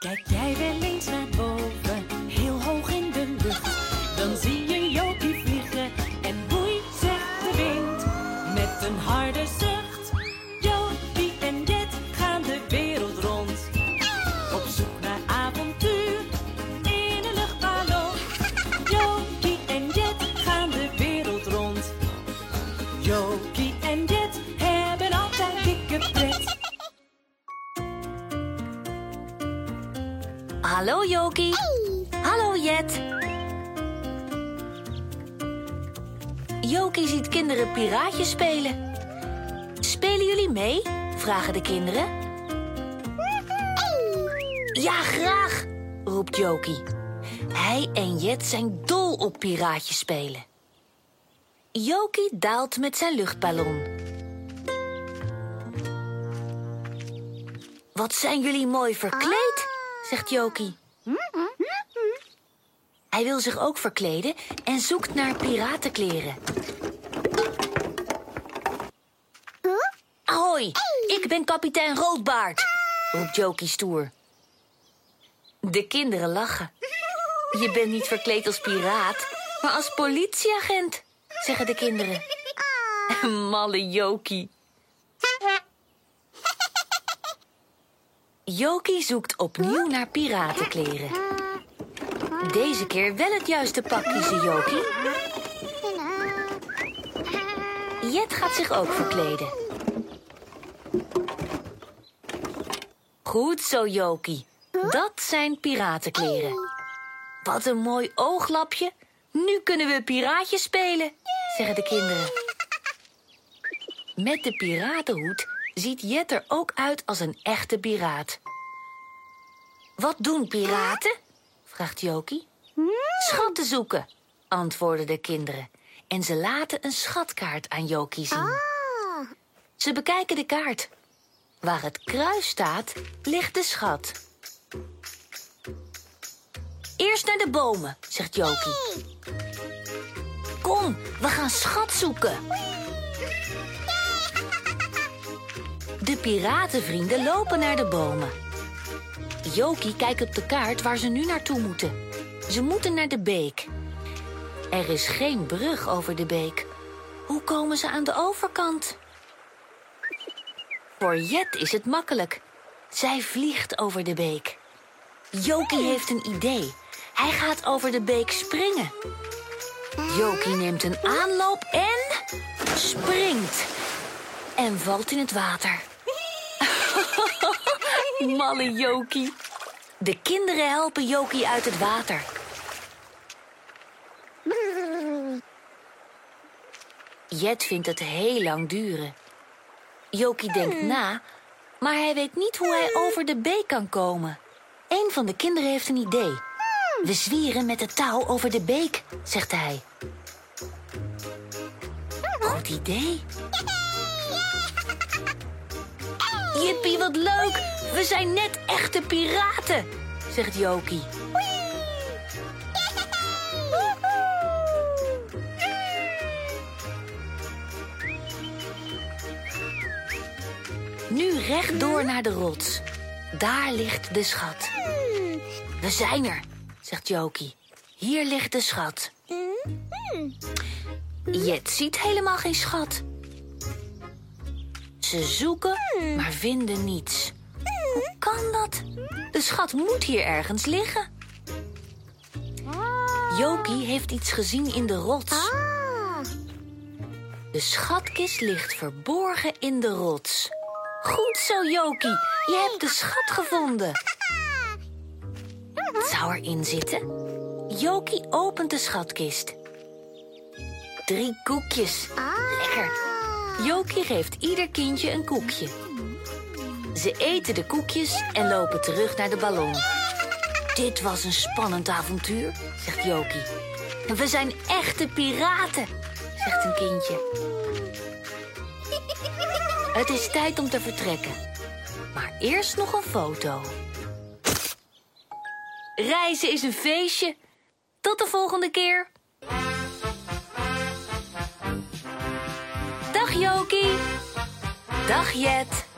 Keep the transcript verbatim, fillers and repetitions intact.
Kijk jij wel eens naar boven, heel hoog in de lucht, dan zie je Jokie vliegen en boei, zegt de wind, met een harde zucht. Jokie en Jet gaan de wereld rond, op zoek naar avontuur in een luchtballon. Jokie en Jet gaan de wereld rond. Jokie en Jet hebben altijd dikke pret. Hallo Jokie. Hey. Hallo Jet. Jokie ziet kinderen piraatjes spelen. Spelen jullie mee? Vragen de kinderen. Hey. Ja, graag, roept Jokie. Hij en Jet zijn dol op piraatjes spelen. Jokie daalt met zijn luchtballon. Wat zijn jullie mooi verkleed, zegt Jokie. Hij wil zich ook verkleden en zoekt naar piratenkleren. Ahoy, ik ben kapitein Roodbaard, roept Jokie stoer. De kinderen lachen. Je bent niet verkleed als piraat, maar als politieagent, zeggen de kinderen. Malle Jokie. Jokie zoekt opnieuw naar piratenkleren. Deze keer wel het juiste pak kiezen, Jokie. Jet gaat zich ook verkleden. Goed zo, Jokie. Dat zijn piratenkleren. Wat een mooi ooglapje. Nu kunnen we piraatjes spelen, zeggen de kinderen. Met de piratenhoed ziet Jet er ook uit als een echte piraat. Wat doen piraten? Vraagt Jokie. Schatten zoeken, antwoorden de kinderen. En ze laten een schatkaart aan Jokie zien. Ze bekijken de kaart. Waar het kruis staat, ligt de schat. Eerst naar de bomen, zegt Jokie. Kom, we gaan schat zoeken. De piratenvrienden lopen naar de bomen. Jokie kijkt op de kaart waar ze nu naartoe moeten. Ze moeten naar de beek. Er is geen brug over de beek. Hoe komen ze aan de overkant? Voor Jet is het makkelijk. Zij vliegt over de beek. Jokie heeft een idee. Hij gaat over de beek springen. Jokie neemt een aanloop en springt. En valt in het water. Malle Jokie. De kinderen helpen Jokie uit het water. Jet vindt het heel lang duren. Jokie denkt na, maar hij weet niet hoe hij over de beek kan komen. Een van de kinderen heeft een idee. We zwieren met het touw over de beek, zegt hij. Goed idee. Jippie, wat leuk! We zijn net echte piraten, zegt Jokie. Nu rechtdoor naar de rots. Daar ligt de schat. We zijn er, zegt Jokie. Hier ligt de schat. Jet ziet helemaal geen schat. Ze zoeken, maar vinden niets. Hoe kan dat? De schat moet hier ergens liggen. Jokie heeft iets gezien in de rots. De schatkist ligt verborgen in de rots. Goed zo, Jokie. Je hebt de schat gevonden. Wat zou erin zitten? Jokie opent de schatkist. Drie koekjes. Lekker. Jokie geeft ieder kindje een koekje. Ze eten de koekjes en lopen terug naar de ballon. Dit was een spannend avontuur, zegt Jokie. En we zijn echte piraten, zegt een kindje. Het is tijd om te vertrekken. Maar eerst nog een foto. Reizen is een feestje. Tot de volgende keer. Dag Jokie. Dag Jet.